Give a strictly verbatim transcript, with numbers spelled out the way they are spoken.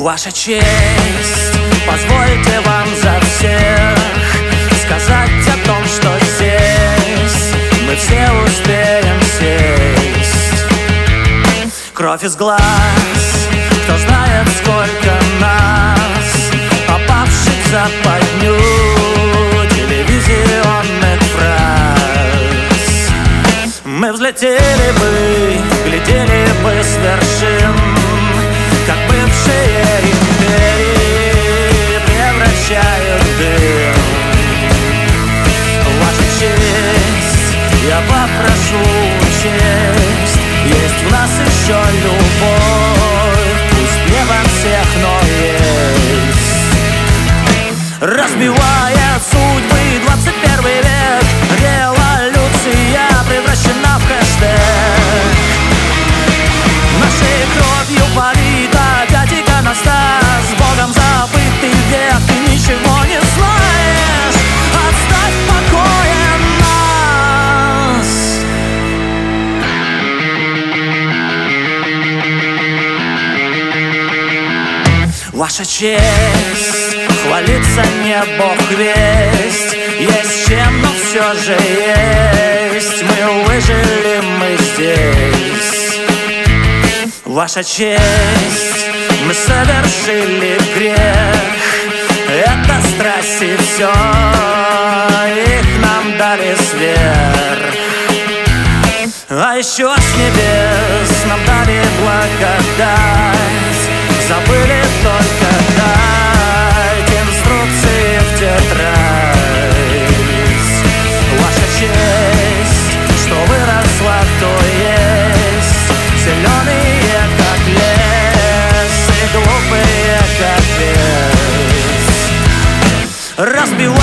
Ваша честь, позвольте вам за всех сказать о том, что здесь мы все успеем сесть. Кровь из глаз, кто знает, сколько нас, попавших в западню телевизионных фраз. Мы взлетели бы, глядели бы с вершин, как бывшие империи превращают в дым. Ваша честь, я попрошу учесть, есть в нас еще любовь, пусть не во всех, но есть. Разбивая судьбы, двадцать первый век, революция превращена в хэштег. Нашей кровью полита опять иконостас, Богом забытый век, ты ничего не знаешь, оставь в покое нас. Ваша честь, хвалиться не бог весть, есть чем, но все же есть. Мы выжили, мы здесь. Ваша честь, мы совершили грех, это страсть и все, их нам дали сверх. А еще с небес нам дали благодать, забыли только дать инструкции в тетрадь. Ваша честь, что выросла, то есть, зеленые как лес и глупые как бес. Разбивай